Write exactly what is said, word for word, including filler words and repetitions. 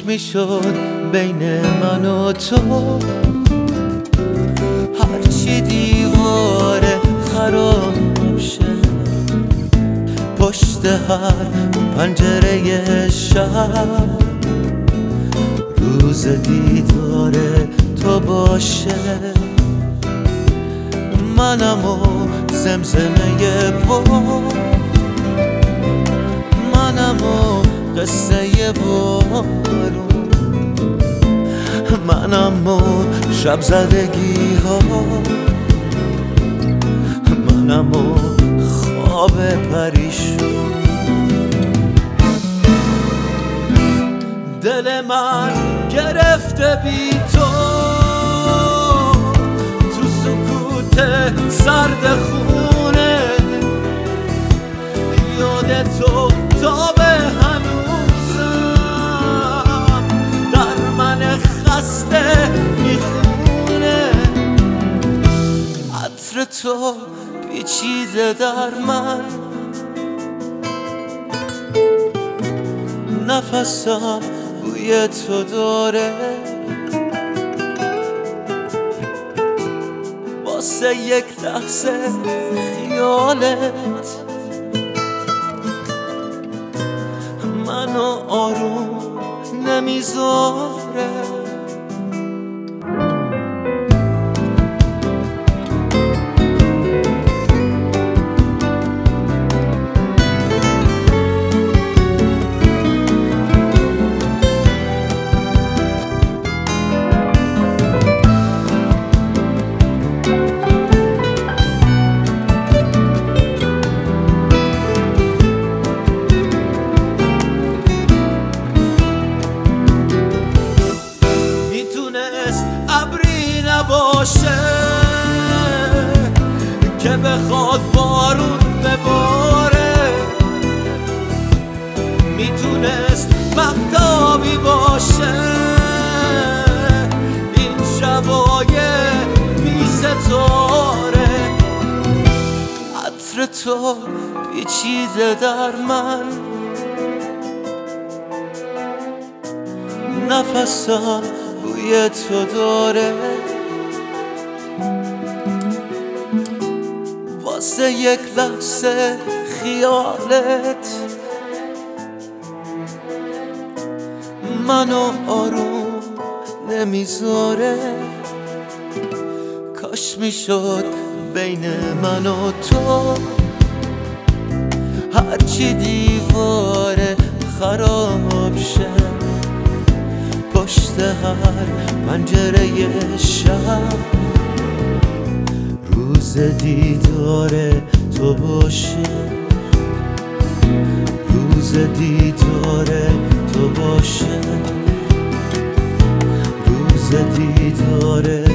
کاش میشد بین من و تو هرچی دیواره خراب شه، پشت هر پنجره شب روز دیدار تو باشه. منم و زمزمه پا، منم و قصه بارون، منم و شب زدگی ها، منم و خواب پریشون. دل من گرفته بی تو تو سکوت سرد خونه، یاد تو تا به هنوزم در من خسته میخونه. عطر تو پیچیده در من، نفسم بوی تو داره، واسه یک لحظه خیالت منو آروم نمیذاره. ابری نباشه که بخواد بارون بباره، میتونست مهتابی باشه این شبای بی ستاره. عطر تو پیچیده در من، نفسم بوی تو داره، واسه یک لحظه خیالت منو آروم نمیذاره. کاش میشد بین من و تو هرچی دیواره خراب شه، پشت هر پنجره شب روز دیدار تو باشه، روز دیدار تو باشه، روز دیدار